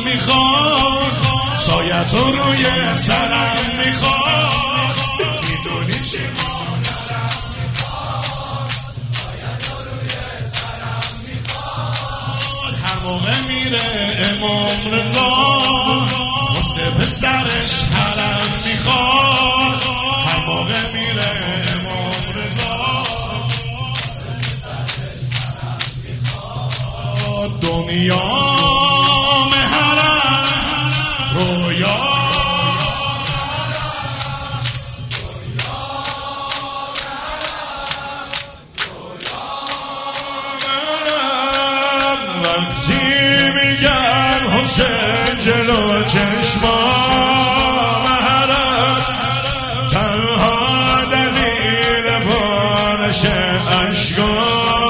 میخواد، سایه تو روی سرم میخواد. میدونی چی مادرم میخواد، سایه تو روی سرم میخواد. هر موقع میره امام رضا واسه پسرش حرم میخواد. هر موقع میره امام رضا دنیا مهرم رویا وقتی میگن حسین جلو چشما مهرم، تنها دلیل بارش اشکا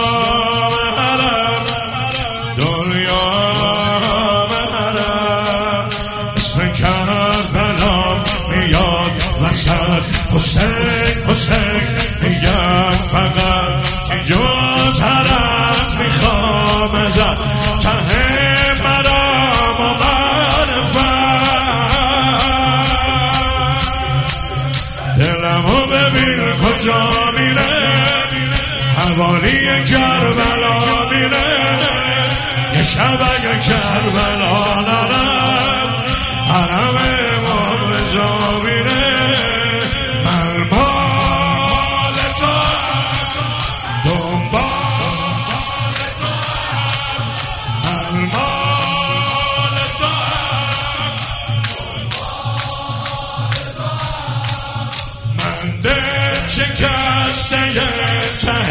حسین حسین میگم فقط که جز حرم میخوام ازت ته مرام و معرفت. دلمو ببین کجا میره، حوالی کربلا میره. یه شب اگه کربلا نرم حرم امام رضا میره. شکسته ته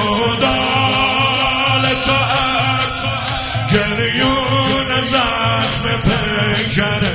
گودال تو گریون زخم پیکر